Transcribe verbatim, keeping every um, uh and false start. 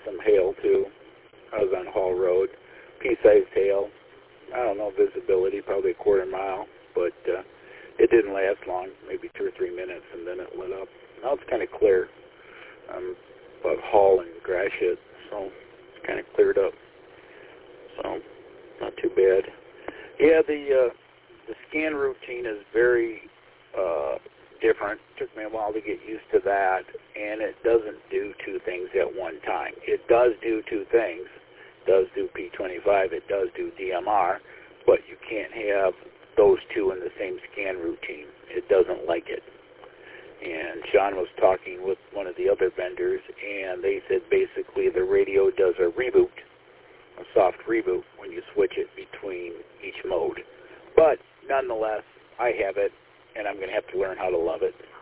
some hail too. I was on Hall Road, pea-sized hail. I don't know, visibility, probably a quarter mile, but uh, it didn't last long, maybe two or three minutes, and then it lit up. Now it's kind of clear. Um, about Hall and Gratiot, so it's kind of cleared up. So not too bad. Yeah, the uh, the scan routine is very uh, different. It took me a while to get used to that, and it doesn't do two things at one time. It does do two things. It does do P twenty-five. It does do D M R, but you can't have those two in the same scan routine. It doesn't like it. And Sean was talking with one of the other vendors, and they said basically the radio does a reboot, a soft reboot, when you switch it between each mode. But nonetheless, I have it, and I'm going to have to learn how to love it.